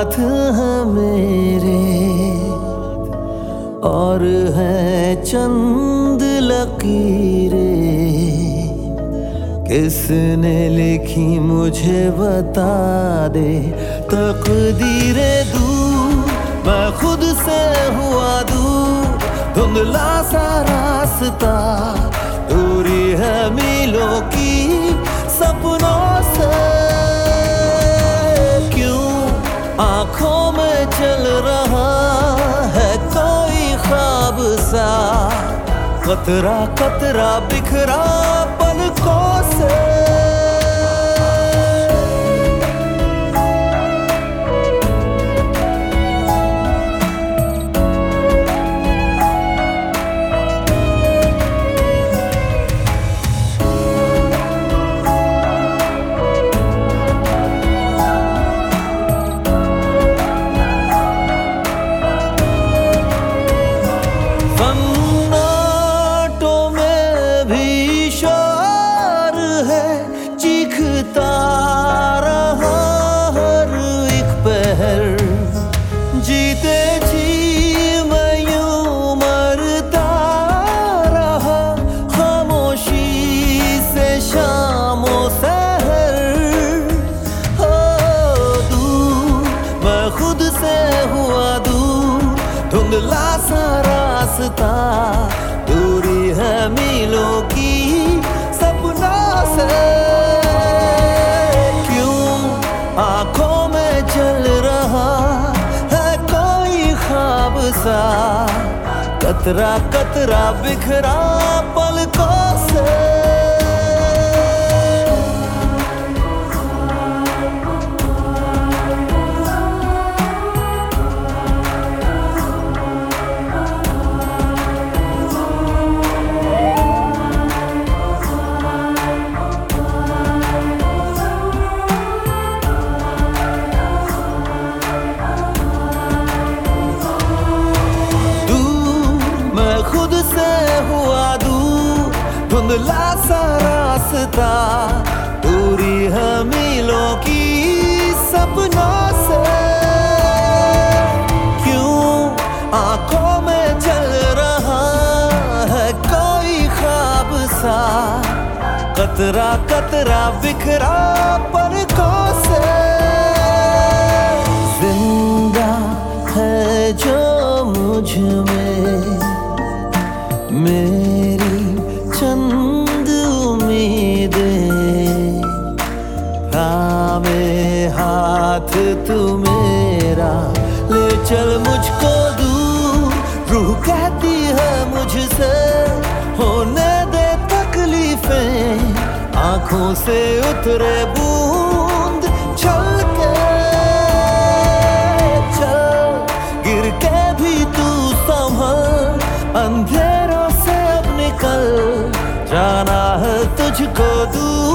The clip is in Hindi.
हाथ हैं मेरे और है चंद लकीरें, किसने लिखी मुझे बता दे। तकदीरे दूर मैं खुद से हुआ दूर, धुंधला सा रास्ता दूरी है मीलों की सपनों से। क्यों आंखों में चल रहा है कोई ख्वाब सा, कतरा कतरा बिखरा पलकों से। जीते जी मैं यूं मरता रहा, खामोशी से शामों सहर। हो दूर मैं खुद से हुआ दूर, धुंधला सा रास्ता दूरी है मीलों की सपनों से। क्यों आंखों में चल रहा सा, कतरा कतरा बिखरा पलकों से। खुद से हुआ दूर, धुंधला सा रास्ता दूरी है मीलों की सपनों से। क्यों आंखों में चल रहा है कोई ख्वाब सा, कतरा कतरा बिखरा पलकों से। जिंदा है जो मुझ में मेरी चंद उम्मीदें, थामे हाथ तू मेरा ले चल मुझको दूर। रूह कहती है मुझसे होने दे तकलीफें, आंखों से उतरे बूंद छलके। चल गिर के भी तू संभल, अंधेरों से अब निकल जाना है तुझको दूर।